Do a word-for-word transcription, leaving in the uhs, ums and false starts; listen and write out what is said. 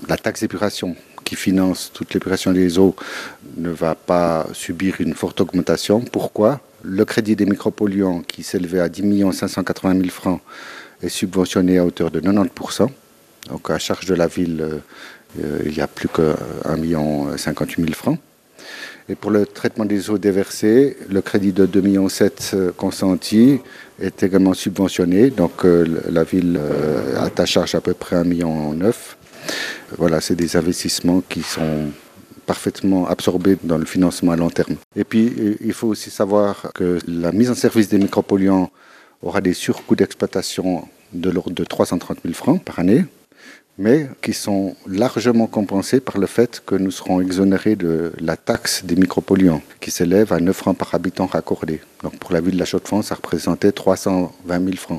la taxe d'épuration qui finance toute l'épuration des eaux ne va pas subir une forte augmentation. Pourquoi? Le crédit des micropolluants qui s'élevait à dix millions cinq cent quatre-vingt mille francs est subventionné à hauteur de quatre-vingt-dix pour cent. Donc à charge de la ville, euh, il n'y a plus que un million cinquante-huit mille francs. Et pour le traitement des eaux déversées, le crédit de deux virgule sept millions consenti est également subventionné. Donc euh, la ville euh, a à charge à peu près un million neuf. Voilà, c'est des investissements qui sont parfaitement absorbés dans le financement à long terme. Et puis, il faut aussi savoir que la mise en service des micropolluants aura des surcoûts d'exploitation de l'ordre de trois cent trente mille francs par année, mais qui sont largement compensés par le fait que nous serons exonérés de la taxe des micropolluants, qui s'élève à neuf francs par habitant raccordé. Donc pour la ville de La Chaux-de-Fonds, ça représentait trois cent vingt mille francs.